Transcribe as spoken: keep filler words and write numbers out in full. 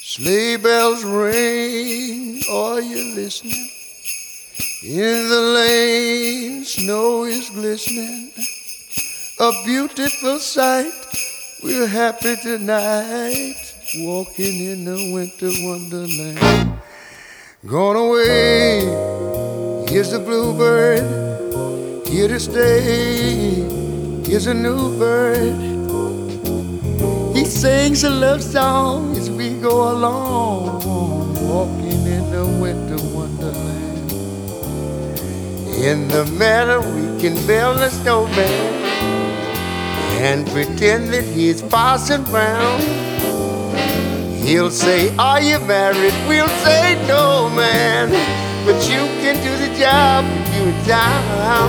Sleigh bells ring, are you listening? In the lane, snow is glistening. A beautiful sight, we're happy tonight, walking in the winter wonderland. Gone away, here's the bluebird, here to stay, here's a new bird. He sings a love song as we go along, walking in the winter wonderland. In the meadow we can build a snowman and pretend that he's passing round. He'll say, are you married? We'll say, no, man, but you can do the job if you're in town.